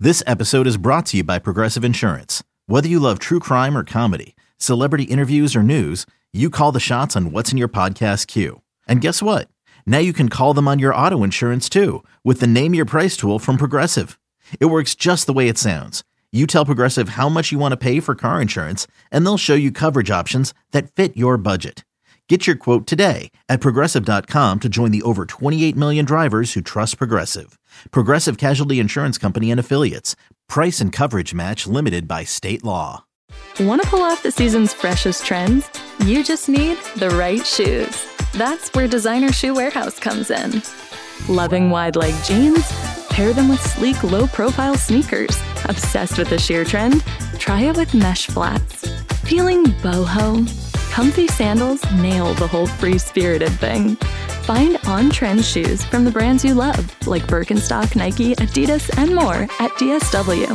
This episode is brought to you by Progressive Insurance. Whether you love true crime or comedy, celebrity interviews or news, you call the shots on what's in your podcast queue. And guess what? Now you can call them on your auto insurance too with the Name Your Price tool from Progressive. It works just the way it sounds. You tell Progressive how much you want to pay for car insurance, and they'll show you coverage options that fit your budget. Get your quote today at Progressive.com to join the over 28 million drivers who trust Progressive. Progressive Casualty Insurance Company and Affiliates. Price and coverage match limited by state law. Want to pull off the season's freshest trends? You just need the right shoes. That's where Designer Shoe Warehouse comes in. Loving wide leg jeans? Pair them with sleek, low-profile sneakers. Obsessed with the sheer trend? Try it with mesh flats. Feeling boho? Comfy sandals nail the whole free-spirited thing. Find on-trend shoes from the brands you love, like Birkenstock, Nike, Adidas, and more at DSW.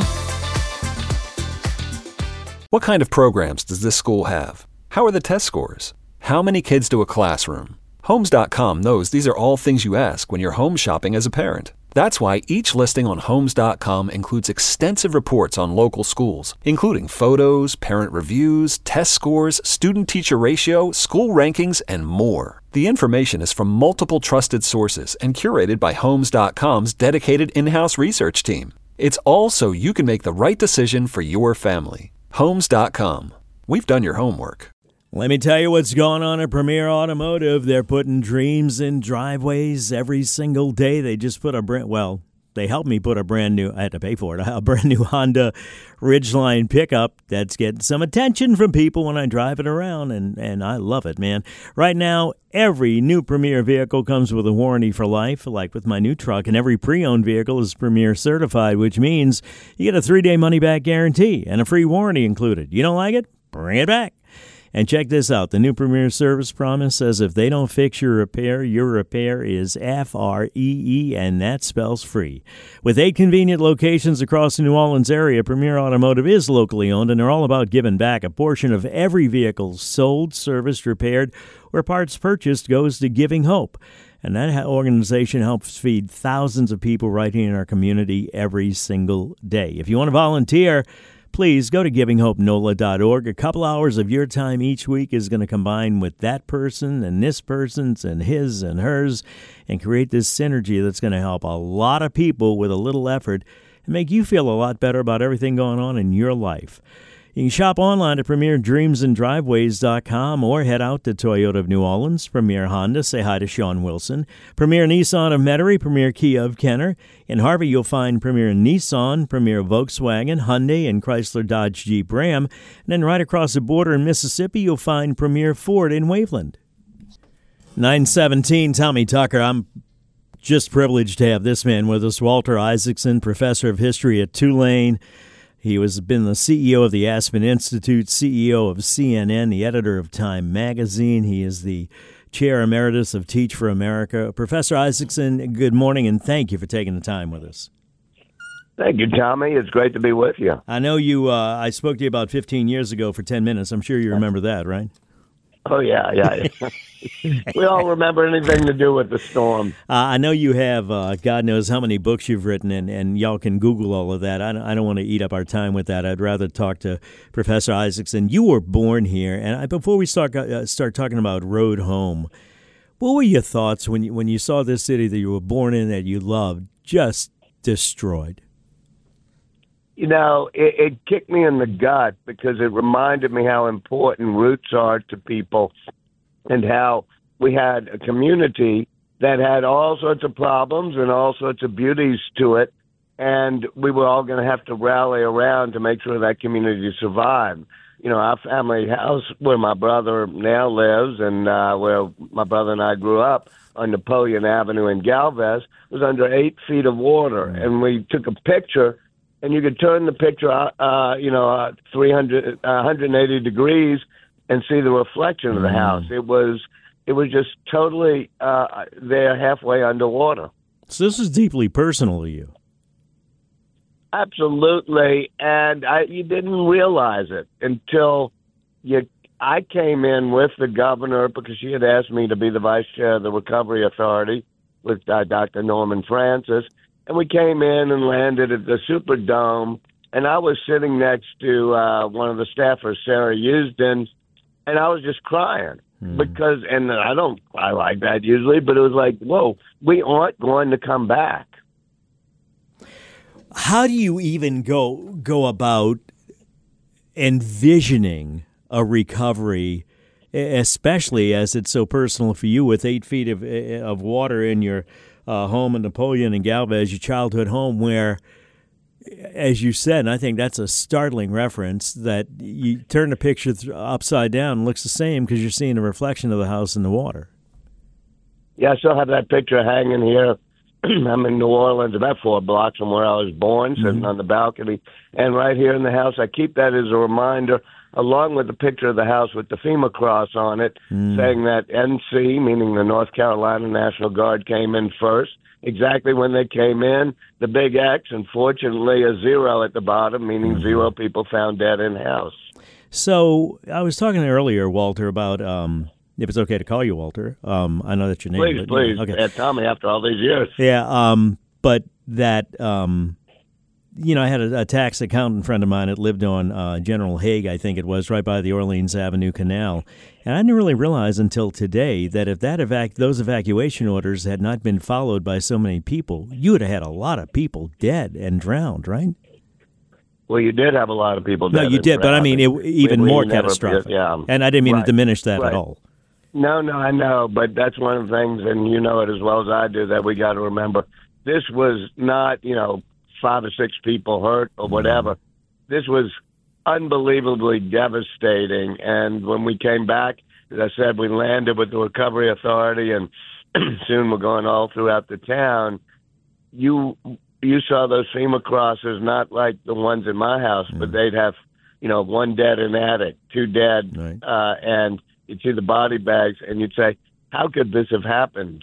What kind of programs does this school have? How are the test scores? How many kids do a classroom? Homes.com knows these are all things you ask when you're home shopping as a parent. That's why each listing on Homes.com includes extensive reports on local schools, including photos, parent reviews, test scores, student-teacher ratio, school rankings, and more. The information is from multiple trusted sources and curated by Homes.com's dedicated in-house research team. It's all so you can make the right decision for your family. Homes.com. We've done your homework. Let me tell you what's going on at Premier Automotive. They're putting dreams in driveways every single day. They just put they helped me put I had to pay for it, a brand new Honda Ridgeline pickup that's getting some attention from people when I drive it around, and I love it, man. Right now, every new Premier vehicle comes with a warranty for life, like with my new truck, and every pre-owned vehicle is Premier certified, which means you get a 3-day money-back guarantee and a free warranty included. You don't like it? Bring it back. And check this out. The new Premier Service Promise says if they don't fix your repair is FREE, and that spells free. With 8 convenient locations across the New Orleans area, Premier Automotive is locally owned, and they're all about giving back. A portion of every vehicle sold, serviced, repaired, or parts purchased goes to Giving Hope. And that organization helps feed thousands of people right here in our community every single day. If you want to volunteer, please go to GivingHopeNOLA.org. A couple hours of your time each week is going to combine with that person and this person's and his and hers and create this synergy that's going to help a lot of people with a little effort and make you feel a lot better about everything going on in your life. You can shop online at PremierDreamsAndDriveways.com or head out to Toyota of New Orleans, Premier Honda, say hi to Sean Wilson, Premier Nissan of Metairie, Premier Kia of Kenner. In Harvey, you'll find Premier Nissan, Premier Volkswagen, Hyundai, and Chrysler Dodge Jeep Ram. And then right across the border in Mississippi, you'll find Premier Ford in Waveland. 917, Tommy Tucker. I'm just privileged to have this man with us, Walter Isaacson, professor of history at Tulane. He has been the CEO of the Aspen Institute, CEO of CNN, the editor of Time Magazine. He is the chair emeritus of Teach for America. Professor Isaacson, good morning, and thank you for taking the time with us. Thank you, Tommy. It's great to be with you. I know I spoke to you about 15 years ago for 10 minutes. I'm sure you remember that, right? Oh, yeah. We all remember anything to do with the storm. I know you have, God knows how many books you've written, and y'all can Google all of that. I don't want to eat up our time with that. I'd rather talk to Professor Isaacson. You were born here, and before we start talking about Road Home, what were your thoughts when you saw this city that you were born in, that you loved, just destroyed? You know, it kicked me in the gut because it reminded me how important roots are to people and how we had a community that had all sorts of problems and all sorts of beauties to it, and we were all going to have to rally around to make sure that community survived. You know, our family house where my brother now lives and where my brother and I grew up on Napoleon Avenue in Galvez was under 8 feet of water, and we took a picture. And you could turn the picture, 180 degrees, and see the reflection of the house. It was just totally there, halfway underwater. So this is deeply personal to you. Absolutely, and you didn't realize it until I came in with the governor because she had asked me to be the vice chair of the Recovery Authority with Dr. Norman Francis. And we came in and landed at the Superdome, and I was sitting next to one of the staffers, Sarah Houston, and I was just crying because, and I like that usually, but it was like, whoa, we aren't going to come back. How do you even go about envisioning a recovery, especially as it's so personal for you with 8 feet of water in your home in Napoleon and Galvez, your childhood home, where, as you said, and I think that's a startling reference, that you turn the picture upside down and it looks the same because you're seeing a reflection of the house in the water. Yeah, I still have that picture hanging here. I'm in New Orleans, about 4 blocks from where I was born, sitting on the balcony. And right here in the house, I keep that as a reminder, along with the picture of the house with the FEMA cross on it, saying that NC, meaning the North Carolina National Guard, came in first. Exactly when they came in, the big X, and fortunately a 0 at the bottom, meaning 0 people found dead in house. So I was talking earlier, Walter, about if it's okay to call you Walter. I know that's your name. Please. Okay. Tell me after all these years. Yeah, but that, I had a tax accountant friend of mine that lived on General Haig, I think it was, right by the Orleans Avenue Canal. And I didn't really realize until today that if those evacuation orders had not been followed by so many people, you would have had a lot of people dead and drowned, right? Well, you did have a lot of people dead. No, you did, but I mean, even more catastrophic. Yeah. And I didn't mean to diminish that at all. No, I know, but that's one of the things, and you know it as well as I do, that we got to remember. This was not, 5 or 6 people hurt or whatever. This was unbelievably devastating. And when we came back, as I said, we landed with the Recovery Authority, and soon we're going all throughout the town. You saw those FEMA crosses, not like the ones in my house, but they'd have, 1 dead in attic, 2 dead, right. And you'd see the body bags, and you'd say, how could this have happened?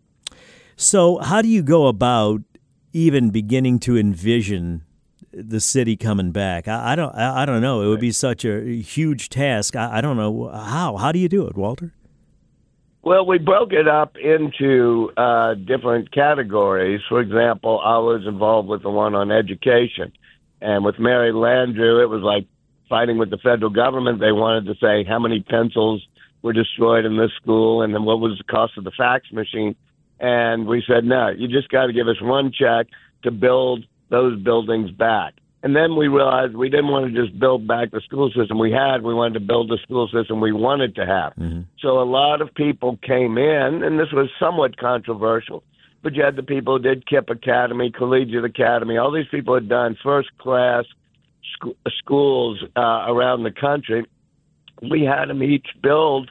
So how do you go about even beginning to envision the city coming back? I don't know. It would be such a huge task. I don't know how. How do you do it, Walter? Well, we broke it up into different categories. For example, I was involved with the one on education. And with Mary Landrieu, it was like fighting with the federal government. They wanted to say how many pencils were destroyed in this school and then what was the cost of the fax machine. And we said, no, you just got to give us 1 check to build those buildings back. And then we realized we didn't want to just build back the school system we had. We wanted to build the school system we wanted to have. So a lot of people came in, and this was somewhat controversial, but you had the people who did KIPP Academy, Collegiate Academy. All these people had done first-class schools around the country. We had them each build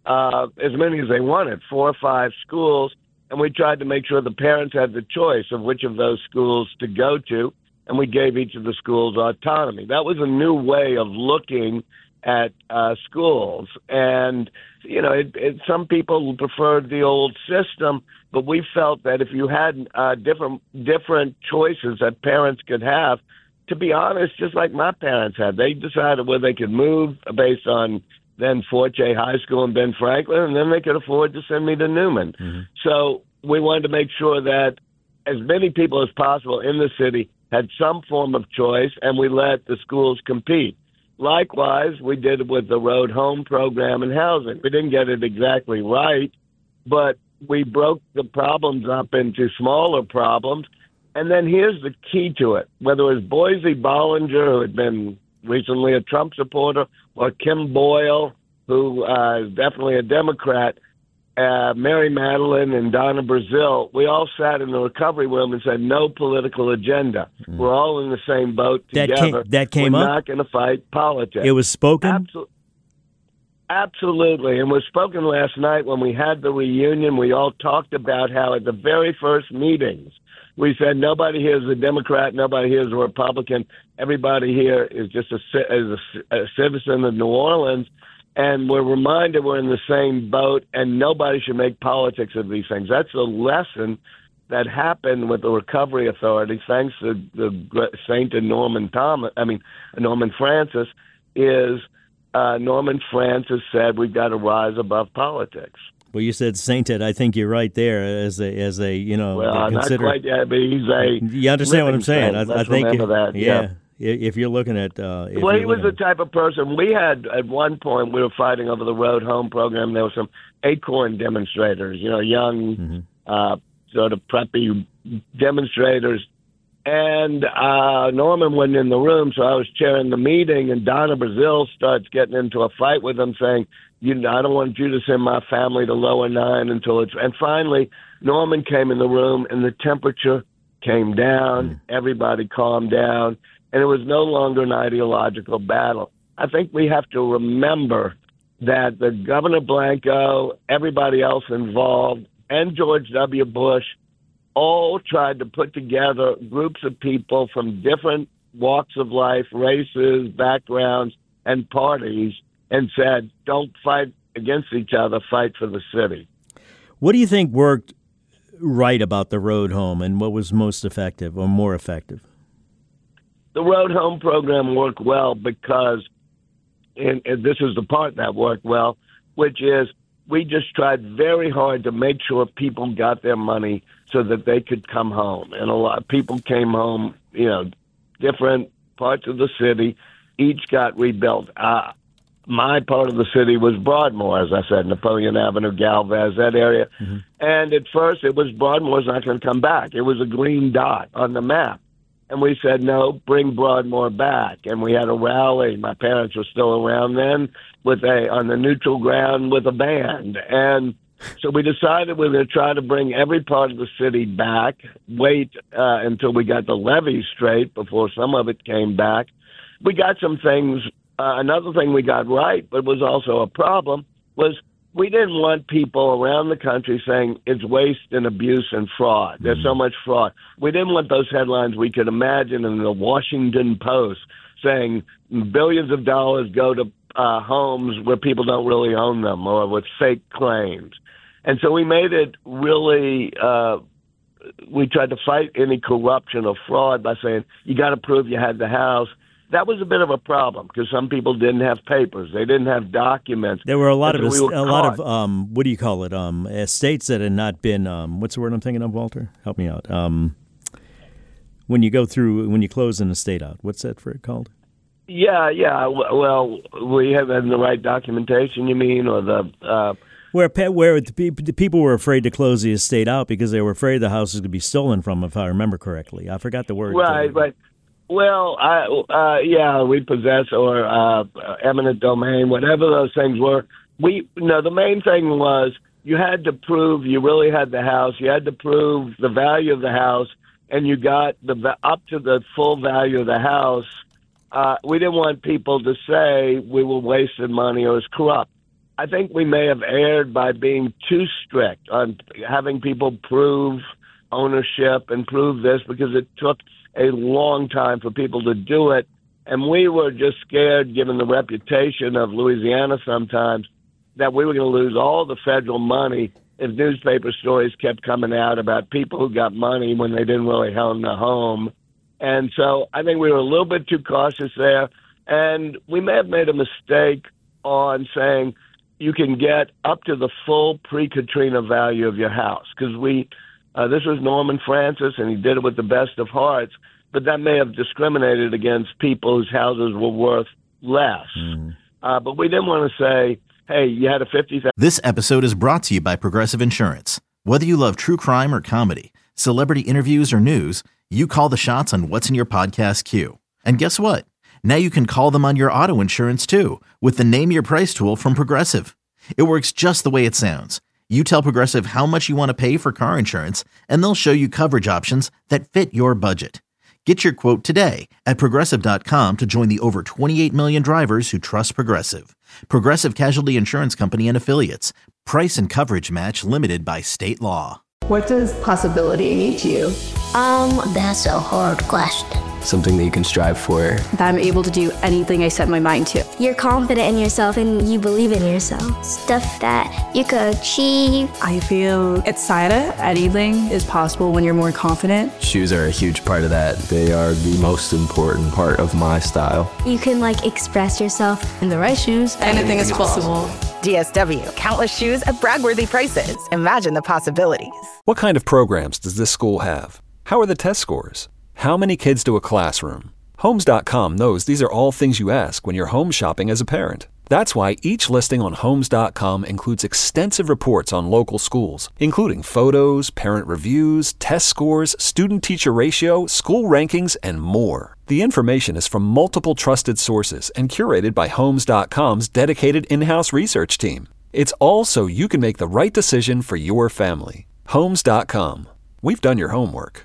as many as they wanted, 4 or 5 schools, and we tried to make sure the parents had the choice of which of those schools to go to, and we gave each of the schools autonomy. That was a new way of looking at schools. And, some people preferred the old system, but we felt that if you had different choices that parents could have, to be honest, just like my parents had, they decided where they could move based on then Fort J High School in Ben Franklin, and then they could afford to send me to Newman. So we wanted to make sure that as many people as possible in the city had some form of choice, and we let the schools compete. Likewise, we did it with the Road Home program and housing. We didn't get it exactly right, but we broke the problems up into smaller problems. And then here's the key to it. Whether it was Boise Bollinger, who had been recently a Trump supporter, or Kim Boyle, who is definitely a Democrat, Mary Madeline and Donna Brazil, we all sat in the recovery room and said, no political agenda. We're all in the same boat together. That came We're up? not going to fight politics. It was spoken? Absolutely. And was spoken last night when we had the reunion. We all talked about how at the very first meetings, we said nobody here is a Democrat, nobody here is a Republican. Everybody here is just a citizen of New Orleans. And we're reminded we're in the same boat, and nobody should make politics of these things. That's a lesson that happened with the Recovery Authority, thanks to the Saint and Norman Francis, is Norman Francis said we've got to rise above politics. Well, you said sainted. I think you're right there as a Well, not quite yet, but he's a. You understand what I'm saying? I think remember that. Yeah. If you're looking at, he was the type of person. We had at one point we were fighting over the Road Home program. There were some Acorn demonstrators, young, sort of preppy demonstrators. And Norman wasn't in the room, so I was chairing the meeting, and Donna Brazil starts getting into a fight with him, saying, I don't want you to send my family to Lower 9 until it's... And finally, Norman came in the room, and the temperature came down. Everybody calmed down, and it was no longer an ideological battle. I think we have to remember that the Governor Blanco, everybody else involved, and George W. Bush all tried to put together groups of people from different walks of life, races, backgrounds, and parties, and said, don't fight against each other, fight for the city. What do you think worked right about the Road Home, and what was most effective or more effective? The Road Home program worked well because, and this is the part that worked well, which is we just tried very hard to make sure people got their money so that they could come home. And a lot of people came home, different parts of the city, each got rebuilt. My part of the city was Broadmoor, as I said, Napoleon Avenue, Galvez, that area. Mm-hmm. And at first it was Broadmoor's not going to come back. It was a green dot on the map. And we said, no, bring Broadmoor back. And we had a rally. My parents were still around then on the neutral ground with a band. And so we decided we were going to try to bring every part of the city back, wait until we got the levee straight before some of it came back. We got some things. Another thing we got right, but was also a problem, was we didn't want people around the country saying it's waste and abuse and fraud. There's so much fraud. We didn't want those headlines we could imagine in the Washington Post saying billions of dollars go to homes where people don't really own them or with fake claims. And so we made it really, we tried to fight any corruption or fraud by saying, you got to prove you had the house. That was a bit of a problem because some people didn't have papers. They didn't have documents. There were a lot of what do you call it? Estates that had not been. What's the word I'm thinking of, Walter? Help me out. When you close an estate out, what's that for it called? Yeah. Well, we haven't the right documentation. You mean, or the where the people were afraid to close the estate out because they were afraid the house was going to be stolen from, if I remember correctly. I forgot the word. Right, but. Well, repossess or eminent domain, whatever those things were. The main thing was you had to prove you really had the house. You had to prove the value of the house, and you got up to the full value of the house. We didn't want people to say we were wasting money or it was corrupt. I think we may have erred by being too strict on having people prove ownership and prove this because it took a long time for people to do it. And we were just scared, given the reputation of Louisiana sometimes, that we were going to lose all the federal money if newspaper stories kept coming out about people who got money when they didn't really own the home. And so I think we were a little bit too cautious there. And we may have made a mistake on saying you can get up to the full pre-Katrina value of your house because this was Norman Francis, and he did it with the best of hearts, but that may have discriminated against people whose houses were worth less. But we didn't want to say, hey, you had a $50,000. This episode is brought to you by Progressive Insurance. Whether you love true crime or comedy, celebrity interviews or news, you call the shots on what's in your podcast queue. And guess what? Now you can call them on your auto insurance too with the Name Your Price tool from Progressive. It works just the way it sounds. You tell Progressive how much you want to pay for car insurance, and they'll show you coverage options that fit your budget. Get your quote today at Progressive.com to join the over 28 million drivers who trust Progressive. Progressive Casualty Insurance Company and Affiliates. Price and coverage match limited by state law. What does possibility mean to you? That's a hard question. Something that you can strive for. That I'm able to do anything I set my mind to. You're confident in yourself and you believe in yourself. Stuff that you could achieve. I feel excited. Anything is possible when you're more confident. Shoes are a huge part of that. They are the most important part of my style. You can express yourself. In the right shoes, anything is possible. DSW, countless shoes at brag-worthy prices. Imagine the possibilities. What kind of programs does this school have? How are the test scores? How many kids to a classroom? Homes.com knows these are all things you ask when you're home shopping as a parent. That's why each listing on Homes.com includes extensive reports on local schools, including photos, parent reviews, test scores, student-teacher ratio, school rankings, and more. The information is from multiple trusted sources and curated by Homes.com's dedicated in-house research team. It's all so you can make the right decision for your family. Homes.com. We've done your homework.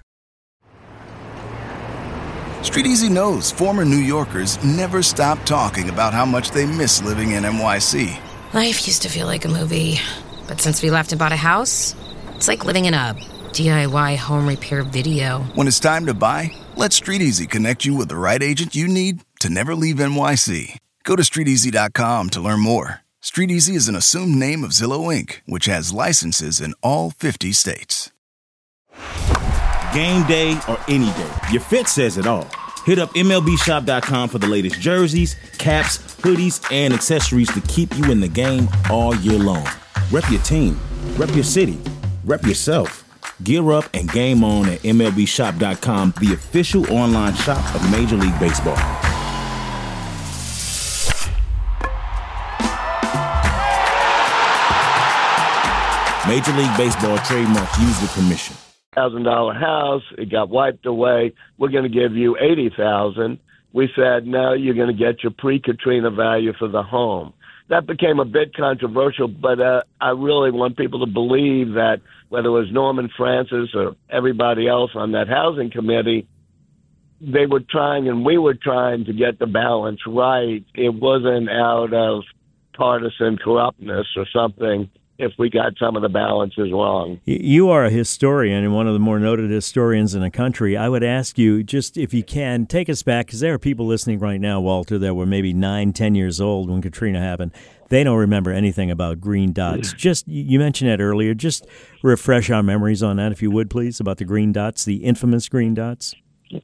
Street Easy knows former New Yorkers never stop talking about how much they miss living in NYC. Life used to feel like a movie, but since we left and bought a house, it's like living in a DIY home repair video. When it's time to buy, let Street Easy connect you with the right agent you need to never leave NYC. Go to StreetEasy.com to learn more. Street Easy is an assumed name of Zillow Inc., which has licenses in all 50 states. Game day or any day, your fit says it all. Hit up MLBshop.com for the latest jerseys, caps, hoodies, and accessories to keep you in the game all year long. Rep your team, rep your city, rep yourself. Gear up and game on at MLBshop.com, the official online shop of Major League Baseball. Major League Baseball trademark used with permission. $1,000 house, it got wiped away. We're going to give you $80,000. We said, no, you're going to get your pre-Katrina value for the home. That became a bit controversial, but I really want people to believe that whether it was Norman Francis or everybody else on that housing committee, they were trying and we were trying to get the balance right. It wasn't out of partisan corruptness or something if we got some of the balances wrong. You are a historian and one of the more noted historians in the country. I would ask you, just if you can, take us back, because there are people listening right now, Walter, that were maybe 9, 10 years old when Katrina happened. They don't remember anything about green dots. Just, you mentioned that earlier. Just refresh our memories on that, if you would, please, about the green dots, the infamous green dots.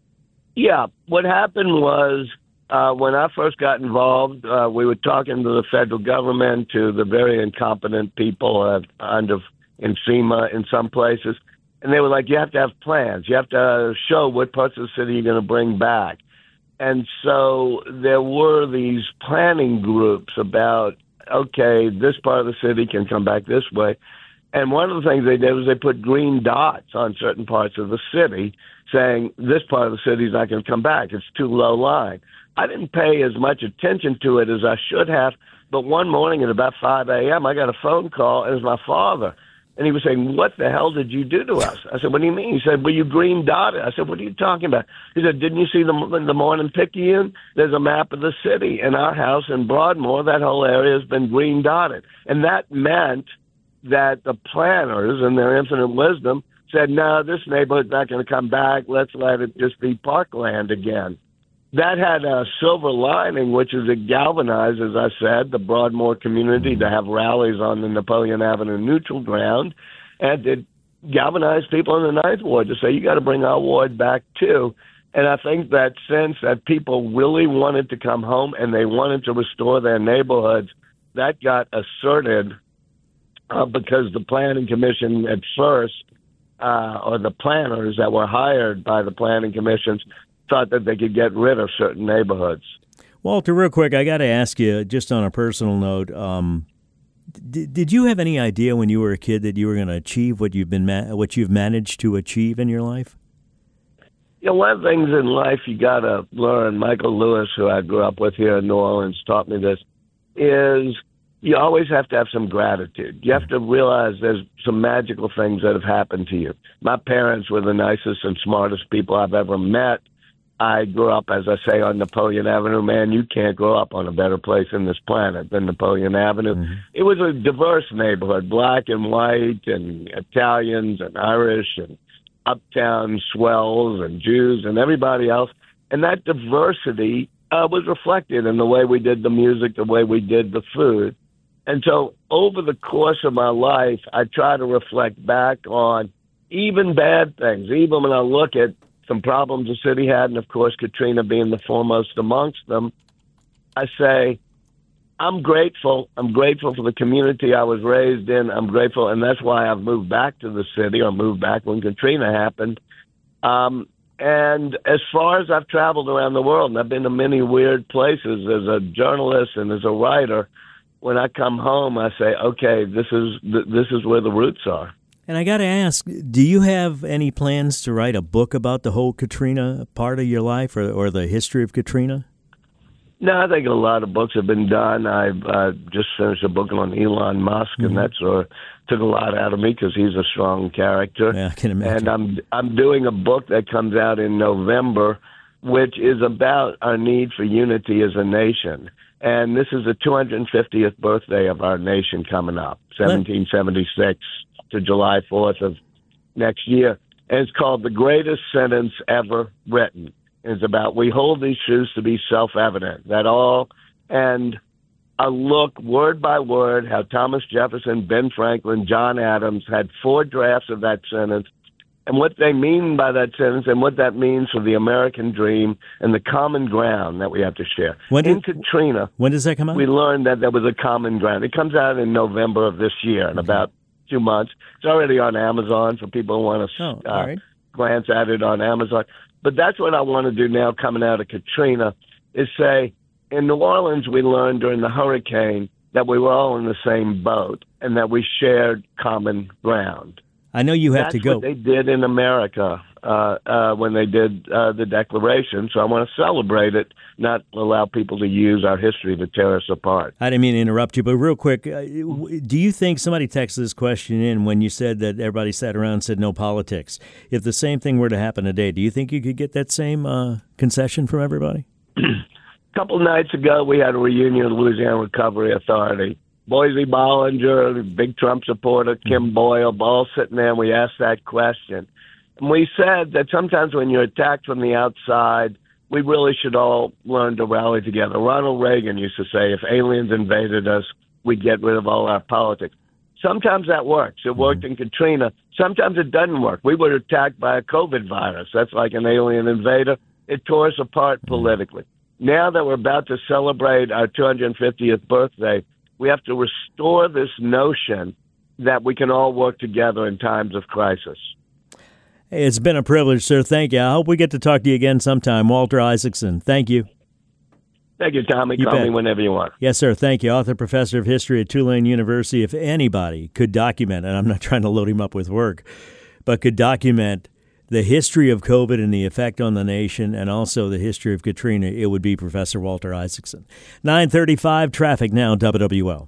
Yeah, what happened was, when I first got involved, we were talking to the federal government, to the very incompetent people under in FEMA in some places, and they were like, you have to have plans. You have to show what parts of the city you're going to bring back. And so there were these planning groups about, okay, this part of the city can come back this way. And one of the things they did was they put green dots on certain parts of the city saying this part of the city is not going to come back. It's too low lying. I didn't pay as much attention to it as I should have, but one morning at about 5 a.m., I got a phone call, and it was my father. And he was saying, what the hell did you do to us? I said, what do you mean? He said, well, you green dotted. I said, what are you talking about? He said, didn't you see the Morning Picayune? There's a map of the city. And our house in Broadmoor, that whole area has been green dotted. And that meant that the planners, in their infinite wisdom, said, no, this neighborhood's not going to come back. Let's let it just be parkland again. That had a silver lining, which is it galvanized, as I said, the Broadmoor community to have rallies on the Napoleon Avenue neutral ground, and it galvanized people in the Ninth Ward to say, you got to bring our ward back too. And I think that sense that people really wanted to come home and they wanted to restore their neighborhoods, that got asserted because the Planning Commission at first, or the planners that were hired by the planning commissions, thought that they could get rid of certain neighborhoods. Walter, real quick, I got to ask you, just on a personal note, did you have any idea when you were a kid that you were going to achieve what you've managed to achieve in your life? You know, one of the things in life you got to learn, Michael Lewis, who I grew up with here in New Orleans, taught me this, is you always have to have some gratitude. You have to realize there's some magical things that have happened to you. My parents were the nicest and smartest people I've ever met. I grew up, as I say, on Napoleon Avenue. Man, you can't grow up on a better place in this planet than Napoleon Avenue. Mm-hmm. It was a diverse neighborhood, black and white and Italians and Irish and uptown swells and Jews and everybody else. And that diversity was reflected in the way we did the music, the way we did the food. And so over the course of my life, I try to reflect back on even bad things, even when I look at some problems the city had, and of course Katrina being the foremost amongst them, I say, I'm grateful. I'm grateful for the community I was raised in. I'm grateful, and that's why I've moved back to the city, or moved back when Katrina happened. And as far as I've traveled around the world, and I've been to many weird places as a journalist and as a writer, when I come home, I say, okay, this is where the roots are. And I got to ask, do you have any plans to write a book about the whole Katrina part of your life, or the history of Katrina? No, I think a lot of books have been done. I've just finished a book on Elon Musk, and that sort of took a lot out of me because he's a strong character. Yeah, I can imagine. And I'm doing a book that comes out in November, which is about our need for unity as a nation. And this is the 250th birthday of our nation coming up, 1776 to July 4th of next year. And it's called The Greatest Sentence Ever Written. It's about, we hold these truths to be self-evident, that all, and I look word by word how Thomas Jefferson, Ben Franklin, John Adams had 4 drafts of that sentence, and what they mean by that sentence, and what that means for the American dream and the common ground that we have to share. In Katrina, when does that come out? We learned that there was a common ground. It comes out in November of this year, in about 2 months. It's already on Amazon for people who want to glance at it on Amazon. But that's what I want to do now coming out of Katrina, is say, in New Orleans, we learned during the hurricane that we were all in the same boat and that we shared common ground. I know you have That's to go. What they did in America when they did the Declaration. So I want to celebrate it, not allow people to use our history to tear us apart. I didn't mean to interrupt you, but real quick, do you think somebody texted this question in when you said that everybody sat around and said no politics? If the same thing were to happen today, do you think you could get that same concession from everybody? A couple nights ago, we had a reunion of the Louisiana Recovery Authority. Boise Bollinger, big Trump supporter, Kim Boyle, all sitting there, and we asked that question. And we said that sometimes when you're attacked from the outside, we really should all learn to rally together. Ronald Reagan used to say, if aliens invaded us, we'd get rid of all our politics. Sometimes that works. It worked in Katrina. Sometimes it doesn't work. We were attacked by a COVID virus. That's like an alien invader. It tore us apart politically. Now that we're about to celebrate our 250th birthday, we have to restore this notion that we can all work together in times of crisis. Hey, it's been a privilege, sir. Thank you. I hope we get to talk to you again sometime. Walter Isaacson, thank you. Thank you, Tommy. Call me whenever you want. Yes, sir. Thank you. Author, professor of history at Tulane University. If anybody could document, and I'm not trying to load him up with work, but could document the history of COVID and the effect on the nation, and also the history of Katrina, it would be Professor Walter Isaacson. 9:35, traffic now, WWL.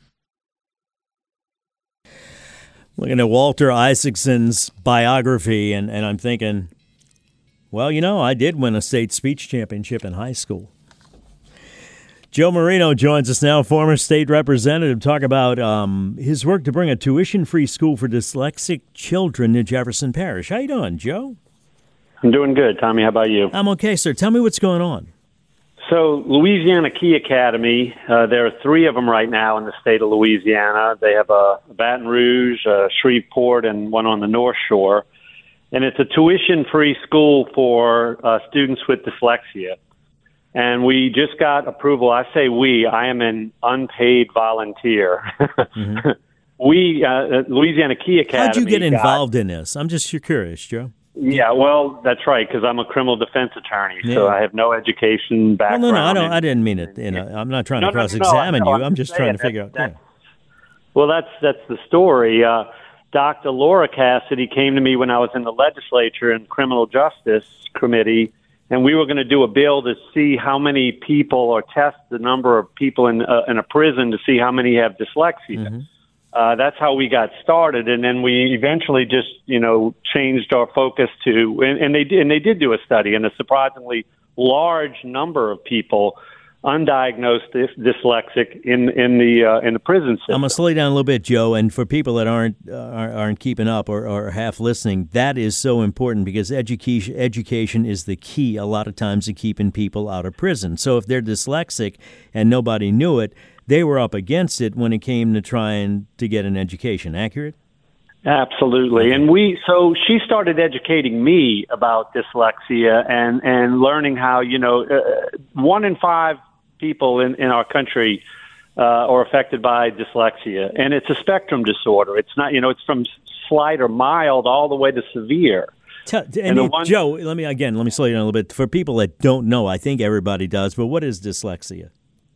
Looking at Walter Isaacson's biography, and I'm thinking, well, you know, I did win a state speech championship in high school. Joe Marino joins us now, former state representative, talk about his work to bring a tuition-free school for dyslexic children in Jefferson Parish. How you doing, Joe? I'm doing good, Tommy. How about you? I'm okay, sir. Tell me what's going on. So, Louisiana Key Academy, there are 3 of them right now in the state of Louisiana. They have a Baton Rouge, Shreveport, and one on the North Shore. And it's a tuition-free school for students with dyslexia. And we just got approval. I say we. I am an unpaid volunteer. Mm-hmm. Louisiana Key Academy. How'd you get involved in this? I'm just curious, Joe. Yeah, well, that's right, because I'm a criminal defense attorney, so I have no education background. Well, no, I didn't mean it. I'm not trying to cross-examine you. I'm just trying to figure out. Yeah. Well, that's the story. Dr. Laura Cassidy came to me when I was in the legislature in criminal justice committee, and we were going to do a bill to see how many people, or test the number of people in a prison to see how many have dyslexia. Mm-hmm. That's how we got started, and then we eventually just, changed our focus to, and they did do a study, and a surprisingly large number of people undiagnosed dyslexic in the prison system. I'm gonna slow you down a little bit, Joe, and for people that aren't keeping up or half listening, that is so important because education is the key a lot of times to keeping people out of prison. So if they're dyslexic and nobody knew it, they were up against it when it came to trying to get an education. Accurate? Absolutely. And so she started educating me about dyslexia and learning how, 1 in 5 people in our country or affected by dyslexia. And it's a spectrum disorder. It's not, it's from slight or mild all the way to severe. Joe, let me slow you down a little bit. For people that don't know, I think everybody does, but what is dyslexia?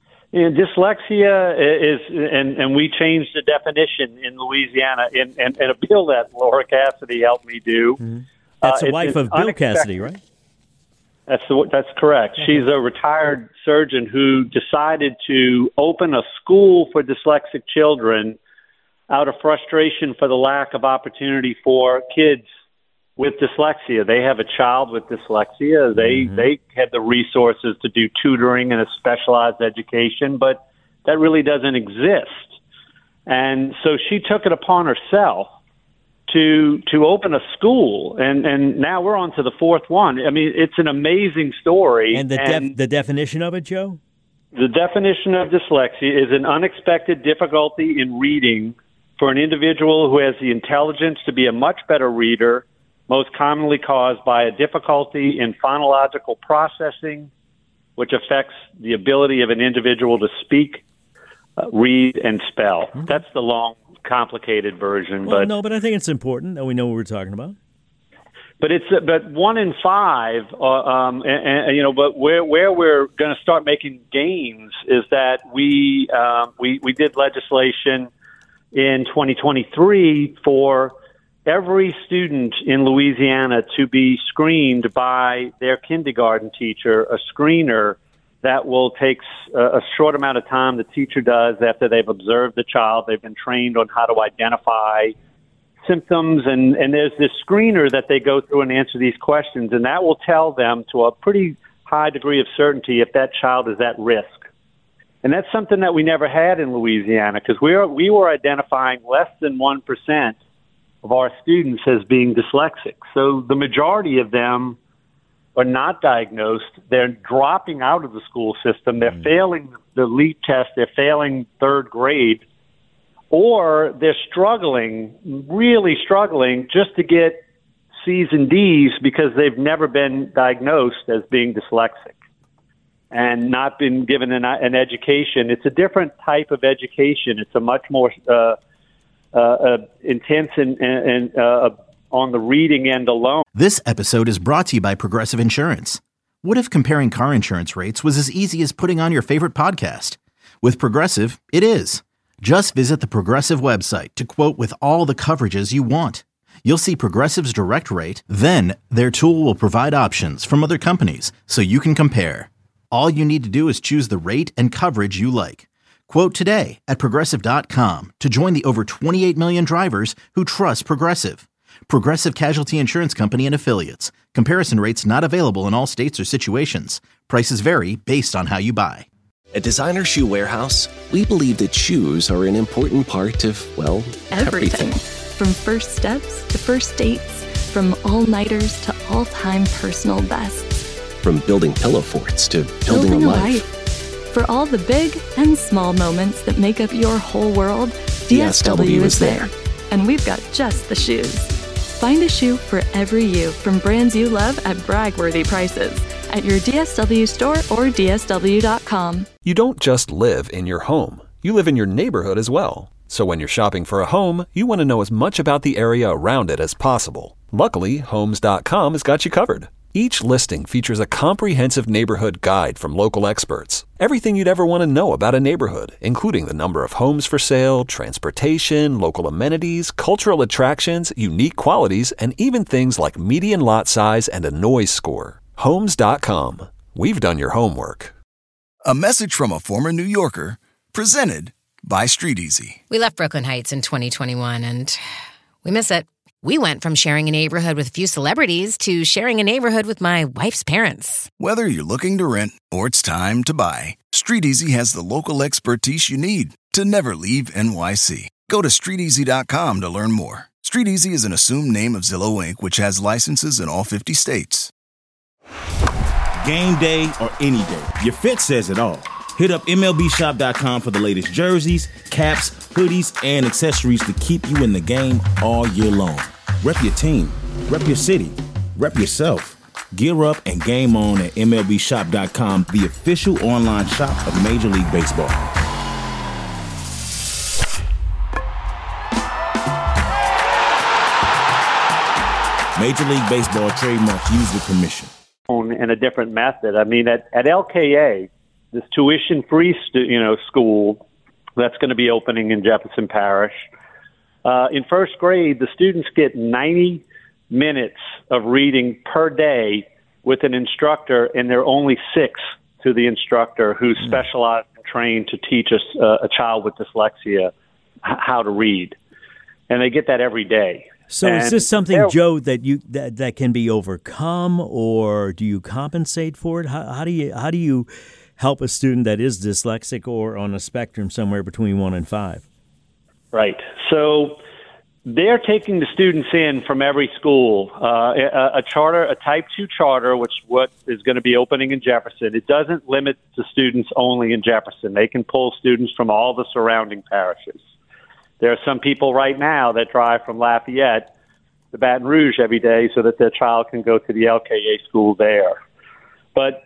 Dyslexia is, and we changed the definition in Louisiana in a bill that Laura Cassidy helped me do. Mm-hmm. That's the wife of Bill Cassidy, right? That's correct. Okay. She's a retired surgeon who decided to open a school for dyslexic children out of frustration for the lack of opportunity for kids with dyslexia. They have a child with dyslexia. They have the resources to do tutoring and a specialized education, but that really doesn't exist. And so she took it upon herself to open a school, and now we're on to the fourth one. I mean, it's an amazing story. And the definition of it, Joe? The definition of dyslexia is an unexpected difficulty in reading for an individual who has the intelligence to be a much better reader, most commonly caused by a difficulty in phonological processing, which affects the ability of an individual to speak, read, and spell. Mm-hmm. That's the long, complicated version. Well, but I think it's important that we know what we're talking about. But 1 in 5, but where we're going to start making gains is that we did legislation in 2023 for every student in Louisiana to be screened by their kindergarten teacher, a screener that will take a short amount of time the teacher does after they've observed the child. They've been trained on how to identify symptoms, and there's this screener that they go through and answer these questions, and that will tell them to a pretty high degree of certainty if that child is at risk. And that's something that we never had in Louisiana, because we were identifying less than 1% of our students as being dyslexic. So the majority of them are not diagnosed. They're dropping out of the school system. They're failing the LEAP test. They're failing third grade. Or they're struggling, really struggling, just to get C's and D's because they've never been diagnosed as being dyslexic and not been given an education. It's a different type of education. It's a much more intense and on the reading end alone. This episode is brought to you by Progressive Insurance. What if comparing car insurance rates was as easy as putting on your favorite podcast? With Progressive, it is. Just visit the Progressive website to quote with all the coverages you want. You'll see Progressive's direct rate, then their tool will provide options from other companies so you can compare. All you need to do is choose the rate and coverage you like. Quote today at Progressive.com to join the over 28 million drivers who trust Progressive. Progressive Casualty Insurance Company and Affiliates. Comparison rates not available in all states or situations. Prices vary based on how you buy. At Designer Shoe Warehouse, we believe that shoes are an important part of, well, everything. From first steps to first dates, from all-nighters to all-time personal bests. From building pillow forts to building a life. For all the big and small moments that make up your whole world, DSW is there. And we've got just the shoes. Find a shoe for every you from brands you love at brag-worthy prices at your DSW store or DSW.com. You don't just live in your home. You live in your neighborhood as well. So when you're shopping for a home, you want to know as much about the area around it as possible. Luckily, Homes.com has got you covered. Each listing features a comprehensive neighborhood guide from local experts. Everything you'd ever want to know about a neighborhood, including the number of homes for sale, transportation, local amenities, cultural attractions, unique qualities, and even things like median lot size and a noise score. Homes.com. We've done your homework. A message from a former New Yorker, presented by StreetEasy. We left Brooklyn Heights in 2021, and we miss it. We went from sharing a neighborhood with a few celebrities to sharing a neighborhood with my wife's parents. Whether you're looking to rent or it's time to buy, StreetEasy has the local expertise you need to never leave NYC. Go to StreetEasy.com to learn more. StreetEasy is an assumed name of Zillow Inc., which has licenses in all 50 states. Game day or any day, your fit says it all. Hit up MLBshop.com for the latest jerseys, caps, hoodies, and accessories to keep you in the game all year long. Rep your team, rep your city, rep yourself. Gear up and game on at MLBshop.com, the official online shop of Major League Baseball. Major League Baseball trademarks used with permission. In a different method. I mean, at LKA, this tuition-free school that's going to be opening in Jefferson Parish, in first grade, the students get 90 minutes of reading per day with an instructor, and they're only 6 to the instructor who's specialized and trained to teach a child with dyslexia how to read. And they get that every day. So is this something, Joe, that can be overcome, or do you compensate for it? How do you help a student that is dyslexic or on a spectrum somewhere between 1 and 5? Right. So they're taking the students in from every school. A Type 2 charter, what is going to be opening in Jefferson, it doesn't limit the students only in Jefferson. They can pull students from all the surrounding parishes. There are some people right now that drive from Lafayette to Baton Rouge every day so that their child can go to the LKA school there. But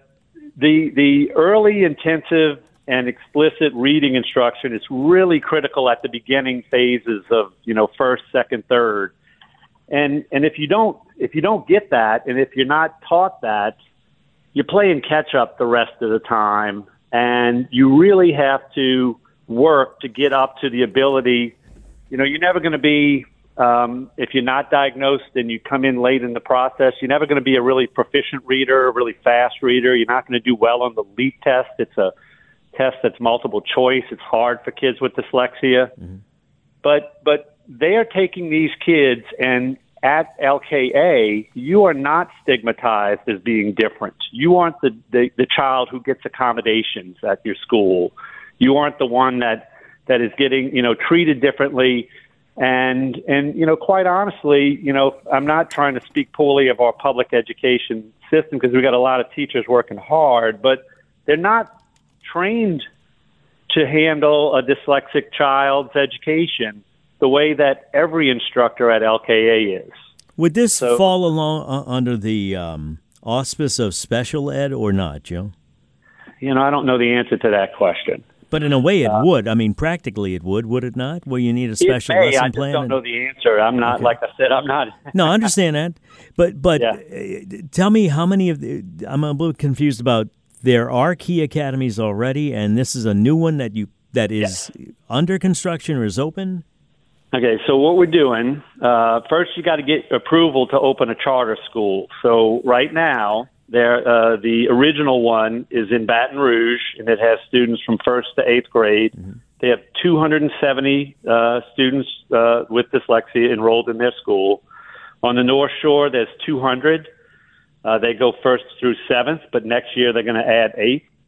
the early intensive and explicit reading instruction is really critical at the beginning phases of, first, second, third. And if you don't get that, and if you're not taught that, you're playing catch up the rest of the time, and you really have to work to get up to the ability. You're never going to be, if you're not diagnosed and you come in late in the process, you're never going to be a really proficient reader, a really fast reader. You're not going to do well on the LEAP test. It's a test that's multiple choice. It's hard for kids with dyslexia. Mm-hmm. But they are taking these kids, and at LKA, you are not stigmatized as being different. You aren't the child who gets accommodations at your school. You aren't the one that is getting, treated differently. And quite honestly, I'm not trying to speak poorly of our public education system because we've got a lot of teachers working hard, but they're not trained to handle a dyslexic child's education the way that every instructor at LKA is. Would this fall along under the auspice of special ed or not, Joe? I don't know the answer to that question. But in a way it would. I mean, practically it would it not? Where you need a special lesson plan? I just don't know the answer. I'm not, like I said, I'm not. No, I understand that. But tell me how many I'm a little confused about, there are Key Academies already, and this is a new one that is under construction or is open? Okay, so what we're doing, first you got to get approval to open a charter school. So right now, the original one is in Baton Rouge, and it has students from 1st to 8th grade. Mm-hmm. They have 270 students with dyslexia enrolled in their school. On the North Shore, there's 200. They go 1st through 7th, but next year they're going to add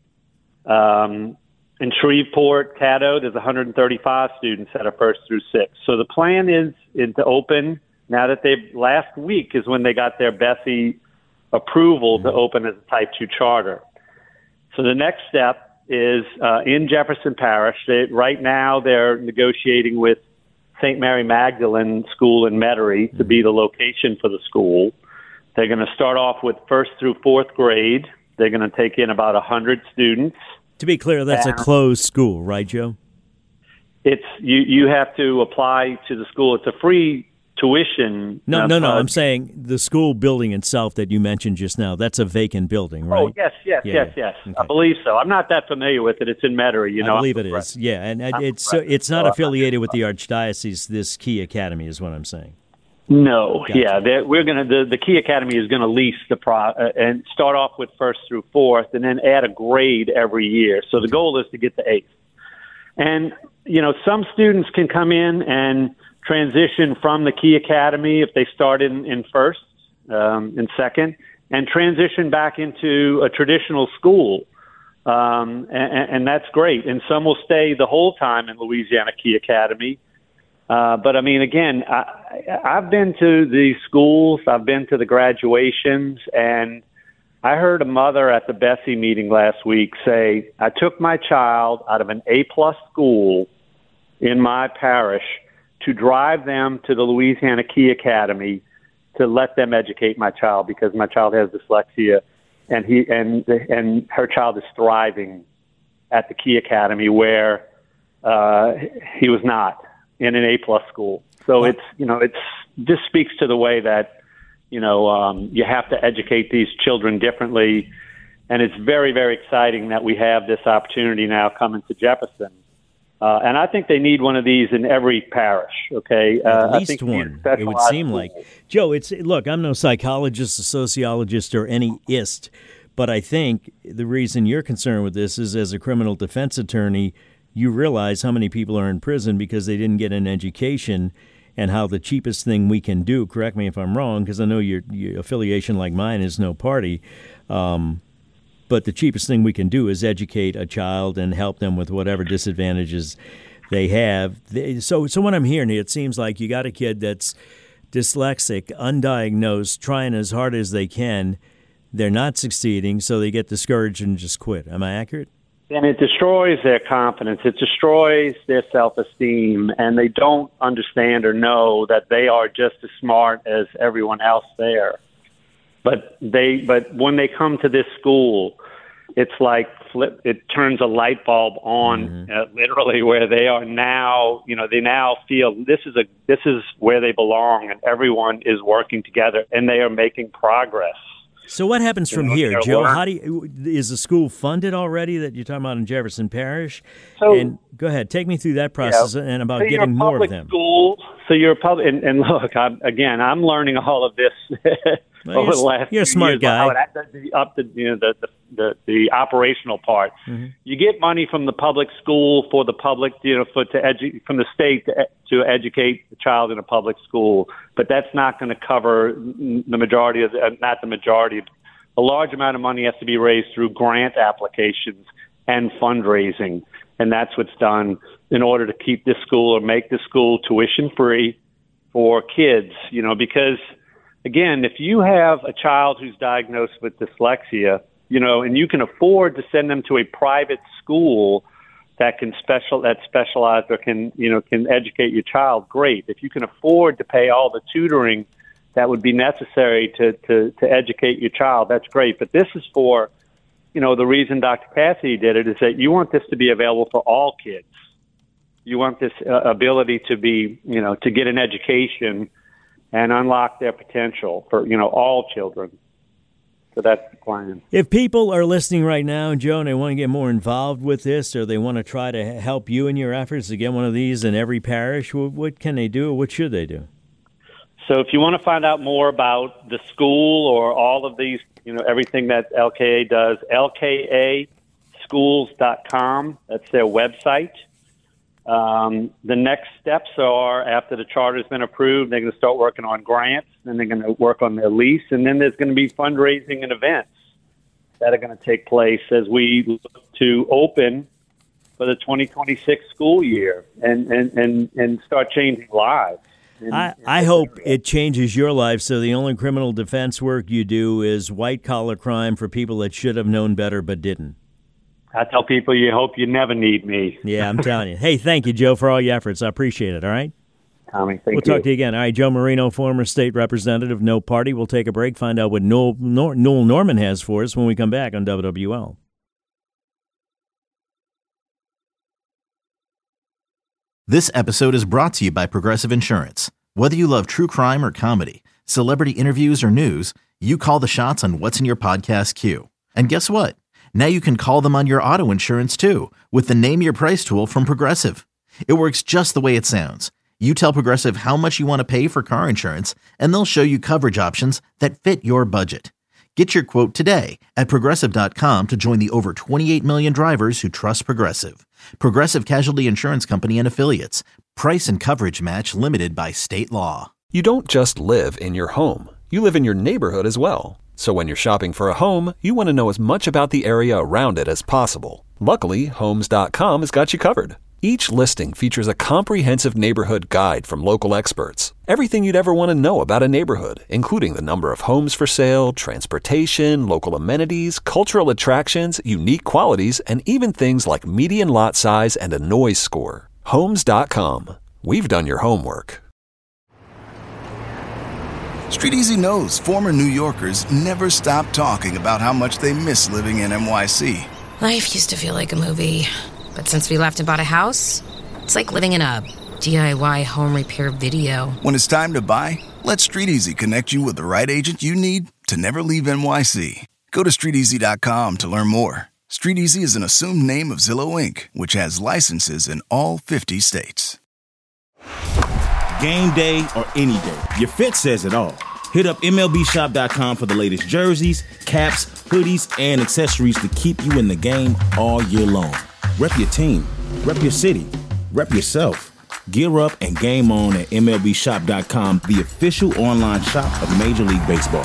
8th. In Shreveport, Caddo, there's 135 students that are 1st through 6th. So the plan is to open, now that last week is when they got their Bessie approval to open as a Type 2 charter. So the next step is in Jefferson Parish. Right now they're negotiating with St. Mary Magdalene School in Metairie to be the location for the school. They're going to start off with 1st through 4th grade. They're going to take in about 100 students. To be clear, that's a closed school, right, Joe? It's you have to apply to the school. It's a free tuition. No. I'm saying the school building itself that you mentioned just now, that's a vacant building, right? Oh, yes. Okay. I believe so. I'm not that familiar with it. It's in Metairie, I believe it is, yeah. And it's not affiliated with the Archdiocese, this Key Academy is what I'm saying. No, gotcha. Yeah, the Key Academy is going to lease and start off with 1st through 4th, and then add a grade every year. So the goal is to get to 8th. And some students can come in and transition from the Key Academy if they start in 1st, in 2nd, and transition back into a traditional school, and that's great. And some will stay the whole time in Louisiana Key Academy. But I mean, again, I've been to these schools, I've been to the graduations, and I heard a mother at the Bessie meeting last week say, I took my child out of an A-plus school in my parish to drive them to the Louisiana Key Academy to let them educate my child because my child has dyslexia, and her child is thriving at the Key Academy where he was not in an A-plus school. So it's just speaks to the way that You have to educate these children differently. And it's very, very exciting that we have this opportunity now coming to Jefferson. And I think they need one of these in every parish, okay? At least one, it would seem like. Joe, look, I'm no psychologist, a sociologist, or any ist, but I think the reason you're concerned with this is as a criminal defense attorney, you realize how many people are in prison because they didn't get an education, and how the cheapest thing we can do, correct me if I'm wrong, because I know your affiliation like mine is no party, but the cheapest thing we can do is educate a child and help them with whatever disadvantages they have. So what I'm hearing, it seems like you got a kid that's dyslexic, undiagnosed, trying as hard as they can. They're not succeeding, so they get discouraged and just quit. Am I accurate? And it destroys their confidence. It destroys their self-esteem, and they don't understand or know that they are just as smart as everyone else there. But when they come to this school, it's like it turns a light bulb on, literally, where they are now. They now feel this is where they belong, and everyone is working together, and they are making progress. So what happens from here, Joe? Is the school funded already that you're talking about in Jefferson Parish? And go ahead, take me through that process and about getting more of them. So you're a public, and look, I'm learning all of this over the last. You're a smart guy. The operational part. Mm-hmm. You get money from the public school for the public, from the state to educate the child in a public school, but that's not going to cover the majority of a large amount of money has to be raised through grant applications and fundraising, and that's what's done in order to keep this school or make the school tuition free for kids. Because again, if you have a child who's diagnosed with dyslexia, and you can afford to send them to a private school that specialize or can educate your child, great. If you can afford to pay all the tutoring that would be necessary to educate your child, that's great. But this is for, the reason Dr. Cassidy did it is that you want this to be available for all kids. You want this ability to be, to get an education and unlock their potential for, all children. So that's the plan. If people are listening right now, Joe, and they want to get more involved with this, or they want to try to help you in your efforts to get one of these in every parish, what can they do, or what should they do? So if you want to find out more about the school or all of these, everything that LKA does, lkaschools.com, that's their website. The next steps are, after the charter's been approved, they're going to start working on grants, then they're going to work on their lease, and then there's going to be fundraising and events that are going to take place as we look to open for the 2026 school year and start changing lives. I hope it changes your life, so the only criminal defense work you do is white-collar crime for people that should have known better but didn't. I tell people you hope you never need me. Yeah, I'm telling you. Hey, thank you, Joe, for all your efforts. I appreciate it, all right? Tommy, thank you. We'll talk to you again. All right, Joe Marino, former state representative, no party. We'll take a break, find out what Noel Norman has for us when we come back on WWL. This episode is brought to you by Progressive Insurance. Whether you love true crime or comedy, celebrity interviews or news, you call the shots on what's in your podcast queue. And guess what? Now you can call them on your auto insurance, too, with the Name Your Price tool from Progressive. It works just the way it sounds. You tell Progressive how much you want to pay for car insurance, and they'll show you coverage options that fit your budget. Get your quote today at Progressive.com to join the over 28 million drivers who trust Progressive. Progressive Casualty Insurance Company and Affiliates. Price and coverage match limited by state law. You don't just live in your home. You live in your neighborhood as well. So when you're shopping for a home, you want to know as much about the area around it as possible. Luckily, Homes.com has got you covered. Each listing features a comprehensive neighborhood guide from local experts. Everything you'd ever want to know about a neighborhood, including the number of homes for sale, transportation, local amenities, cultural attractions, unique qualities, and even things like median lot size and a noise score. Homes.com. We've done your homework. Street Easy knows former New Yorkers never stop talking about how much they miss living in NYC. Life used to feel like a movie, but since we left and bought a house, it's like living in a DIY home repair video. When it's time to buy, Let StreetEasy connect you with the right agent you need to never leave NYC. Go to StreetEasy.com to learn more. StreetEasy is an assumed name of Zillow Inc., which has licenses in all 50 states. Game day or any day, your fit says it all. Hit up MLBshop.com for the latest jerseys, caps, hoodies, and accessories to keep you in the game all year long. Rep your team, rep your city, rep yourself. Gear up and game on at MLBshop.com, the official online shop of Major League Baseball.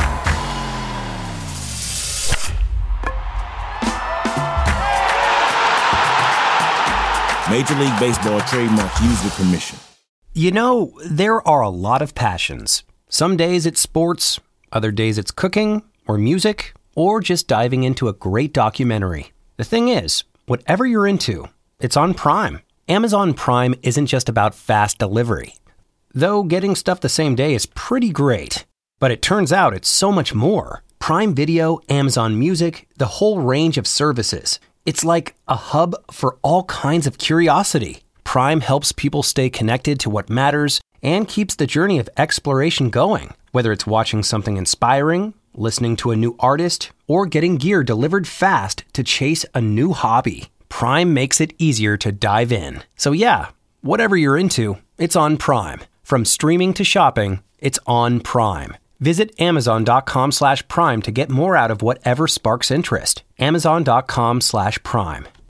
Major League Baseball trademarks used with permission. You know, there are a lot of passions. Some days it's sports, other days it's cooking or music, or just diving into a great documentary. The thing is, whatever you're into, it's on Prime. Amazon Prime isn't just about fast delivery. Though getting stuff the same day is pretty great. But it turns out it's so much more. Prime Video, Amazon Music, the whole range of services. It's like a hub for all kinds of curiosity. Prime helps people stay connected to what matters and keeps the journey of exploration going. Whether it's watching something inspiring, listening to a new artist, or getting gear delivered fast to chase a new hobby. Prime makes it easier to dive in. So yeah, whatever you're into, it's on Prime. From streaming to shopping, it's on Prime. Visit Amazon.com/Prime to get more out of whatever sparks interest. Amazon.com/Prime.